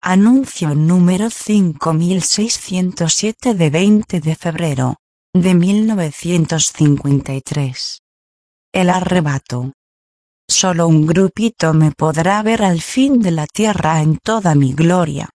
Anuncio número 5607 de 20 de febrero de 1953. El arrebato. Solo un grupito me podrá ver al fin de la tierra en toda mi gloria.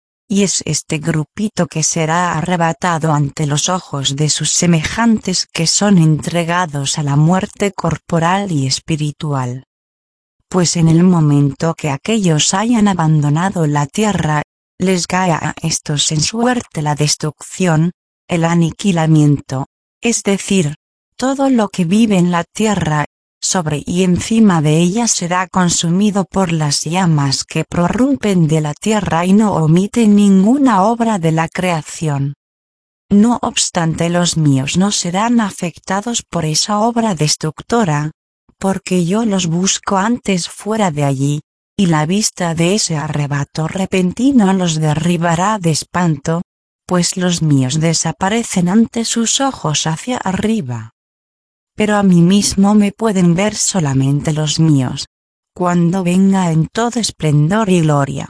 Y es este grupito que será arrebatado ante los ojos de sus semejantes que son entregados a la muerte corporal y espiritual. Pues en el momento que aquellos hayan abandonado la tierra, les cae a estos en suerte la destrucción, el aniquilamiento, es decir, todo lo que vive en la tierra, sobre y encima de ella será consumido por las llamas que prorrumpen de la tierra y no omiten ninguna obra de la creación. No obstante, los míos no serán afectados por esa obra destructora, porque yo los busco antes fuera de allí, y la vista de ese arrebato repentino los derribará de espanto, pues los míos desaparecen ante sus ojos hacia arriba. Pero a mí mismo me pueden ver solamente los míos, cuando venga en todo esplendor y gloria.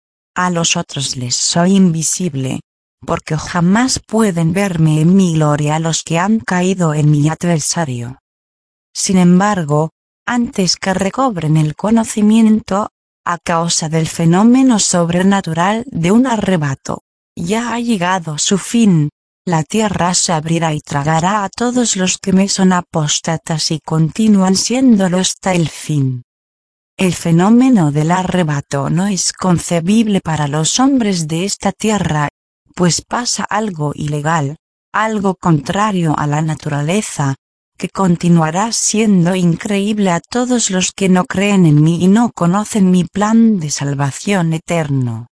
A los otros les soy invisible, porque jamás pueden verme en mi gloria los que han caído en mi adversario. Sin embargo, antes que recobren el conocimiento, a causa del fenómeno sobrenatural de un arrebato, ya ha llegado su fin, la tierra se abrirá y tragará a todos los que me son apóstatas y continúan siéndolo hasta el fin. El fenómeno del arrebato no es concebible para los hombres de esta tierra, pues pasa algo ilegal, algo contrario a la naturaleza, que continuará siendo increíble a todos los que no creen en mí y no conocen mi plan de salvación eterno.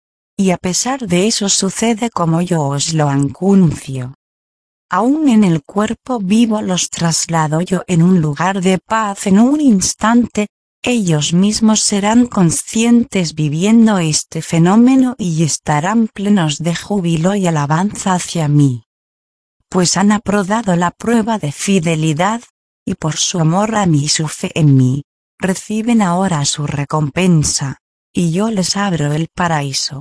Y a pesar de eso sucede como yo os lo anuncio. Aún en el cuerpo vivo los traslado yo en un lugar de paz en un instante, ellos mismos serán conscientes viviendo este fenómeno y estarán plenos de júbilo y alabanza hacia mí. Pues han aprobado la prueba de fidelidad, y por su amor a mí y su fe en mí, reciben ahora su recompensa, y yo les abro el paraíso.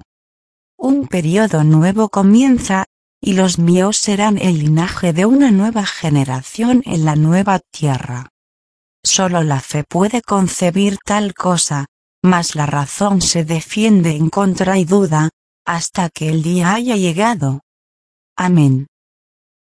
Un periodo nuevo comienza, y los míos serán el linaje de una nueva generación en la nueva tierra. Solo la fe puede concebir tal cosa, mas la razón se defiende en contra y duda, hasta que el día haya llegado. Amén.